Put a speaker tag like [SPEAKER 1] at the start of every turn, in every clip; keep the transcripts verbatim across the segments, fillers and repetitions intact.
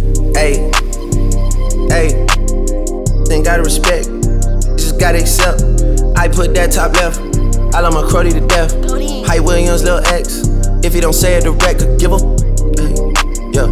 [SPEAKER 1] Ayy, ayy, then gotta respect, just gotta accept. I put that top left, I love my cruddy to death. Hype Williams, Lil X, if he don't say it direct, could give a ay, yeah,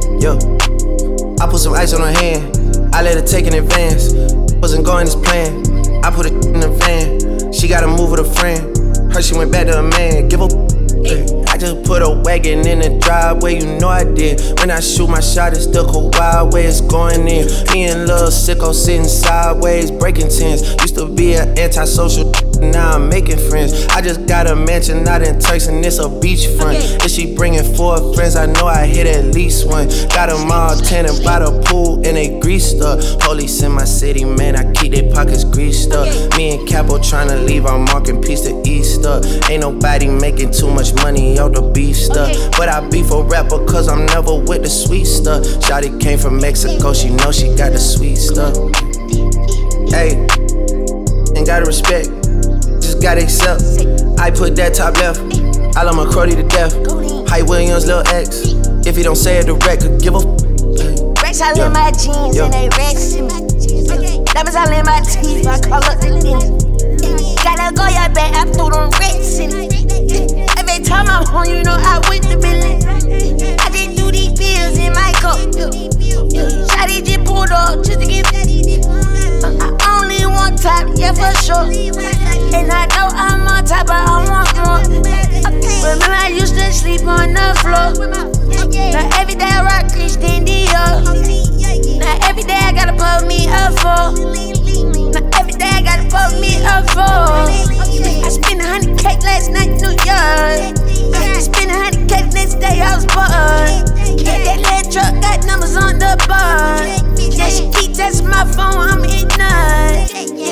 [SPEAKER 1] yeah. I put some ice on her hand, I let her take in advance. Wasn't going as planned, I put it in the van. She gotta move with a friend, heard she went back to a man, give a ay. I just put a wagon in the driveway, you know I did. When I shoot my shot, it's still go wild way it's going in. Me and Lil Sicko sitting sideways, breaking tens. Used to be an antisocial, now I'm making friends. I just got a mansion out in Turks and it's a beachfront. If she bringing four friends, I know I hit at least one. Got them all tanning by the pool and they greased up. Police in my city, man, I keep their pockets greased up. Me and Capo tryna leave our marking piece to Easter. Ain't nobody making too much money out the beef stuff. But I beef a rapper cause I'm never with the sweet stuff. Shawty came from Mexico, she know she got the sweet stuff. Hey, ain't gotta respect, just gotta accept. I put that top left, I love my cruddy to death. Hype Williams, Lil X, if he don't say it direct, could give a
[SPEAKER 2] Rex all in my jeans and they Rex in me. Diamonds all in my teeth, I call up the ninja. Gotta go, y'all back, I threw them Rex in me. Every time I'm home, you know I win the billion. I just do these pills in my cup. Shawty just pulled up just to get I only want top, yeah for sure. And I know I'm on top, but I want more. Remember I used to sleep on the floor. Now every day I rock Christian Dior. Now every day I gotta put me up for. Now every day I gotta put me up for. I spent a hundred K last night in New York. I spent a hundred K the next day I was born. That little truck got numbers on the board. Yeah, she keep texting my phone, I'm in none.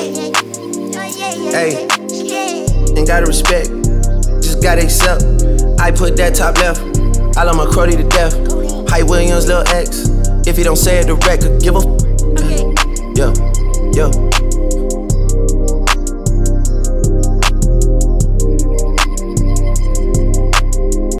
[SPEAKER 1] Hey, ain't gotta respect, just gotta accept. I put that top left, I love my cruddy to death. Hype Williams, Lil X, if he don't say it direct, could give a yeah, yeah.